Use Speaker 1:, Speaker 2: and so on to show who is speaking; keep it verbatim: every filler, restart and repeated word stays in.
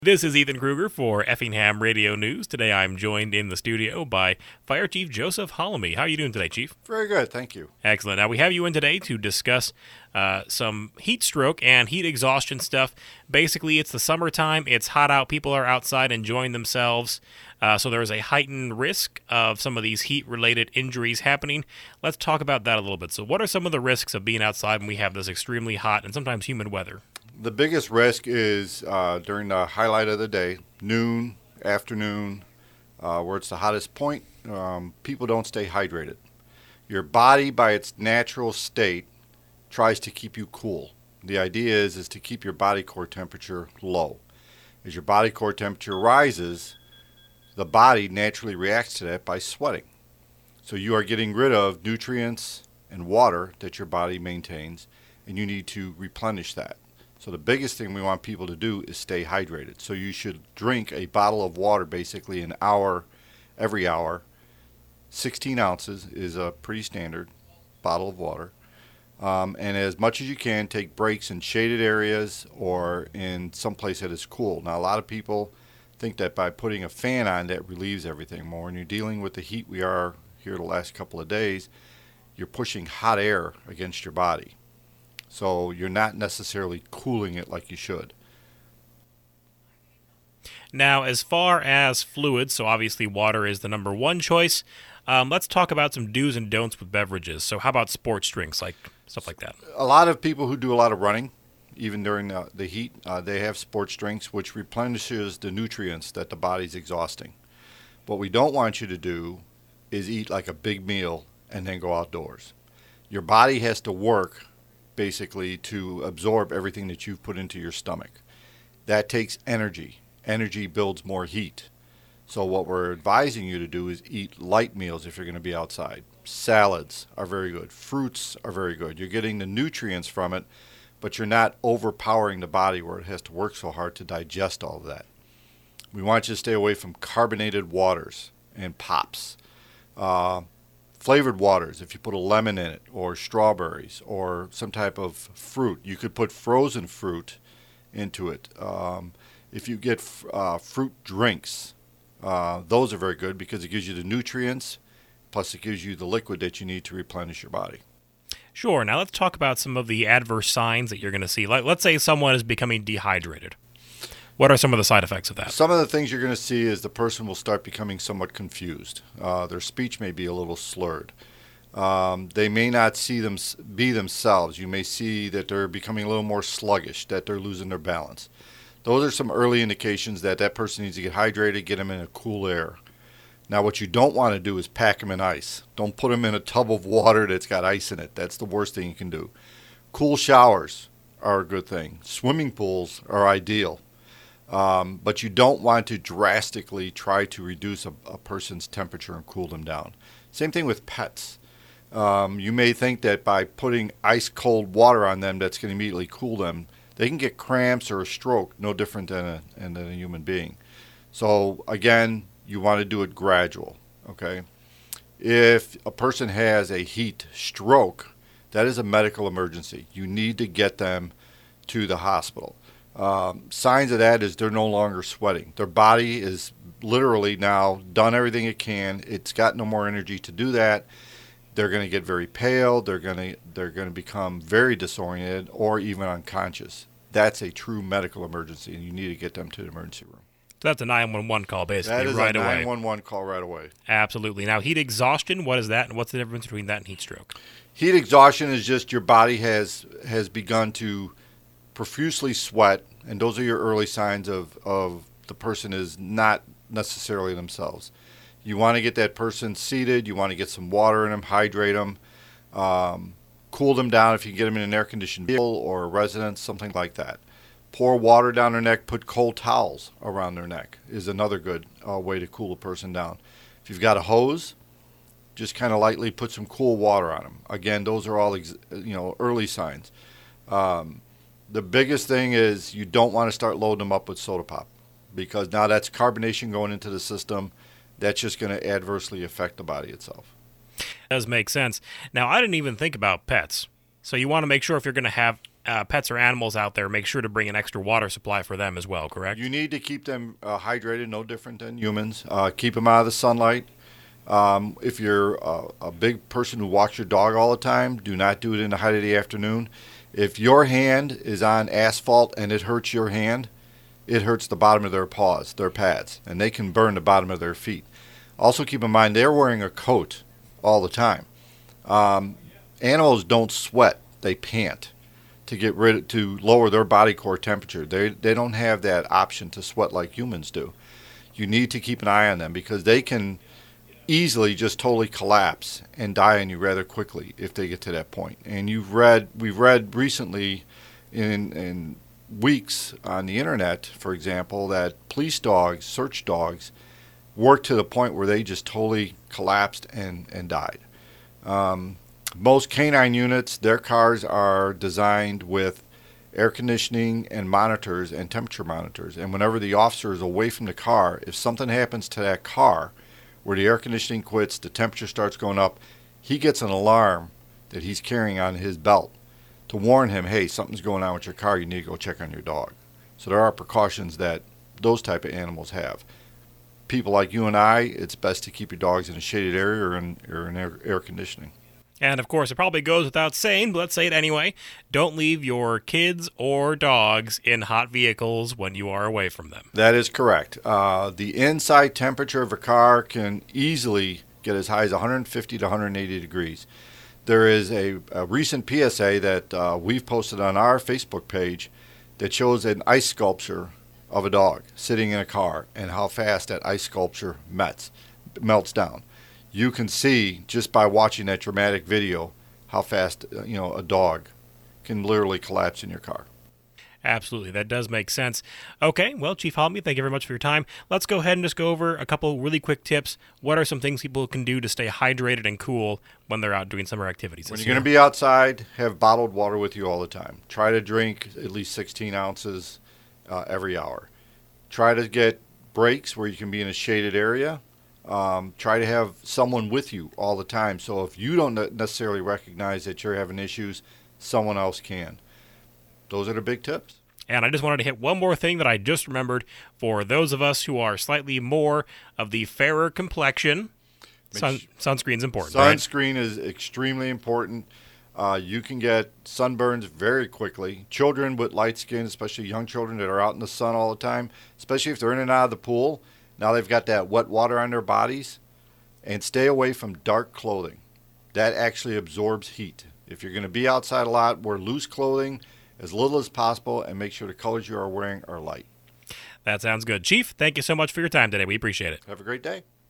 Speaker 1: This is Ethan Kruger for Effingham Radio News. Today I'm joined in the studio by Fire Chief Joseph Hollamy. How are you doing today, Chief?
Speaker 2: Very good, thank you.
Speaker 1: Excellent. Now we have you in today to discuss uh, some heat stroke and heat exhaustion stuff. Basically, it's the summertime. It's hot out. People are outside enjoying themselves. Uh, so there is a heightened risk of some of these heat-related injuries happening. Let's talk about that a little bit. So what are some of the risks of being outside when we have this extremely hot and sometimes humid weather?
Speaker 2: The biggest risk is uh, during the highlight of the day, noon, afternoon, uh, where it's the hottest point. Um, people don't stay hydrated. Your body, by its natural state, tries to keep you cool. The idea is, is to keep your body core temperature low. As your body core temperature rises, the body naturally reacts to that by sweating. So you are getting rid of nutrients and water that your body maintains, and you need to replenish that. So the biggest thing we want people to do is stay hydrated. So you should drink a bottle of water basically an hour, every hour. sixteen ounces is a pretty standard bottle of water. Um, and as much as you can, take breaks in shaded areas or in some place that is cool. Now, a lot of people think that by putting a fan on that relieves everything more. When you're dealing with the heat we are here the last couple of days, you're pushing hot air against your body. So you're not necessarily cooling it like you should.
Speaker 1: Now, as far as fluids, so obviously water is the number one choice. Um, let's talk about some do's and don'ts with beverages. So how about sports drinks, like stuff like that?
Speaker 2: A lot of people who do a lot of running, even during the, the heat, uh, they have sports drinks, which replenishes the nutrients that the body's exhausting. What we don't want you to do is eat like a big meal and then go outdoors. Your body has to work basically to absorb everything that you've put into your stomach. That takes energy. Energy builds more heat. So what we're advising you to do is eat light meals if you're going to be outside. Salads are very good. Fruits are very good. You're getting the nutrients from it, but you're not overpowering the body where it has to work so hard to digest all of that. We want you to stay away from carbonated waters and pops. Uh, Flavored waters, if you put a lemon in it, or strawberries, or some type of fruit. You could put frozen fruit into it. Um, if you get uh, fruit drinks, uh, those are very good because it gives you the nutrients, plus it gives you the liquid that you need to replenish your body.
Speaker 1: Sure. Now let's talk about some of the adverse signs that you're going to see. Like, let's say someone is becoming dehydrated. What are some of the side effects of that?
Speaker 2: Some of the things you're going to see is the person will start becoming somewhat confused. Uh, their speech may be a little slurred. Um, they may not see them be themselves. You may see that they're becoming a little more sluggish, that they're losing their balance. Those are some early indications that that person needs to get hydrated, get them in a cool air. Now, what you don't want to do is pack them in ice. Don't put them in a tub of water that's got ice in it. That's the worst thing you can do. Cool showers are a good thing. Swimming pools are ideal. Um, but you don't want to drastically try to reduce a, a person's temperature and cool them down. Same thing with pets. Um, you may think that by putting ice cold water on them that's going to immediately cool them. They can get cramps or a stroke, no different than a, than a human being. So again, you want to do it gradual. Okay. If a person has a heat stroke, that is a medical emergency. You need to get them to the hospital. Um, signs of that is they're no longer sweating. Their body is literally now done everything it can. It's got no more energy to do that. They're going to get very pale. They're going to they're going to become very disoriented or even unconscious. That's a true medical emergency, and you need to get them to the emergency room.
Speaker 1: So that's a nine one one call, basically,
Speaker 2: that is
Speaker 1: right
Speaker 2: a
Speaker 1: away.
Speaker 2: nine one one call right away.
Speaker 1: Absolutely. Now, heat exhaustion, what is that, and what's the difference between that and heat stroke?
Speaker 2: Heat exhaustion is just your body has has begun to profusely sweat, and those are your early signs of, of the person is not necessarily themselves. You want to get that person seated. You want to get some water in them, hydrate them, um, cool them down if you can get them in an air-conditioned vehicle or a residence, something like that. Pour water down their neck, put cold towels around their neck is another good uh, way to cool a person down. If you've got a hose, just kind of lightly put some cool water on them. Again, those are all ex- you know early signs. Um, The biggest thing is you don't want to start loading them up with soda pop because now that's carbonation going into the system. That's just going to adversely affect the body itself.
Speaker 1: Does make sense. Now, I didn't even think about pets. So you want to make sure if you're going to have uh, pets or animals out there, make sure to bring an extra water supply for them as well, correct?
Speaker 2: You need to keep them uh, hydrated, no different than humans. Uh, keep them out of the sunlight. Um, if you're a, a big person who walks your dog all the time, do not do it in the height of the afternoon. If your hand is on asphalt and it hurts your hand, it hurts the bottom of their paws, their pads, and they can burn the bottom of their feet. Also keep in mind they're wearing a coat all the time. Um, animals don't sweat, they pant to get rid to lower their body core temperature. They they don't have that option to sweat like humans do. You need to keep an eye on them because they can easily just totally collapse and die on you rather quickly if they get to that point. And you've read we've read recently in in weeks on the internet, for example, that police dogs, search dogs, worked to the point where they just totally collapsed and, and died. Um, most canine units, their cars are designed with air conditioning and monitors and temperature monitors. And whenever the officer is away from the car, if something happens to that car where the air conditioning quits, the temperature starts going up, he gets an alarm that he's carrying on his belt to warn him, hey, something's going on with your car, you need to go check on your dog. So there are precautions that those type of animals have. People like you and I, it's best to keep your dogs in a shaded area or in, or in air, air conditioning.
Speaker 1: And, of course, it probably goes without saying, but let's say it anyway. Don't leave your kids or dogs in hot vehicles when you are away from them.
Speaker 2: That is correct. Uh, the inside temperature of a car can easily get as high as one hundred fifty to one hundred eighty degrees. There is a, a recent P S A that uh, we've posted on our Facebook page that shows an ice sculpture of a dog sitting in a car and how fast that ice sculpture melts, melts down. You can see just by watching that dramatic video how fast you know a dog can literally collapse in your car.
Speaker 1: Absolutely. That does make sense. Okay, well, Chief Holtby, thank you very much for your time. Let's go ahead and just go over a couple really quick tips. What are some things people can do to stay hydrated and cool when they're out doing summer activities?
Speaker 2: When you're going to be outside, have bottled water with you all the time. Try to drink at least sixteen ounces uh, every hour. Try to get breaks where you can be in a shaded area. Um, try to have someone with you all the time. So if you don't necessarily recognize that you're having issues, someone else can. Those are the big tips.
Speaker 1: And I just wanted to hit one more thing that I just remembered for those of us who are slightly more of the fairer complexion. Sun, sunscreen's important.
Speaker 2: Sunscreen
Speaker 1: right?
Speaker 2: is extremely important. Uh, you can get sunburns very quickly. Children with light skin, especially young children that are out in the sun all the time, especially if they're in and out of the pool, now they've got that wet water on their bodies. And stay away from dark clothing. That actually absorbs heat. If you're going to be outside a lot, wear loose clothing as little as possible, and make sure the colors you are wearing are light.
Speaker 1: That sounds good. Chief, thank you so much for your time today. We appreciate it.
Speaker 2: Have a great day.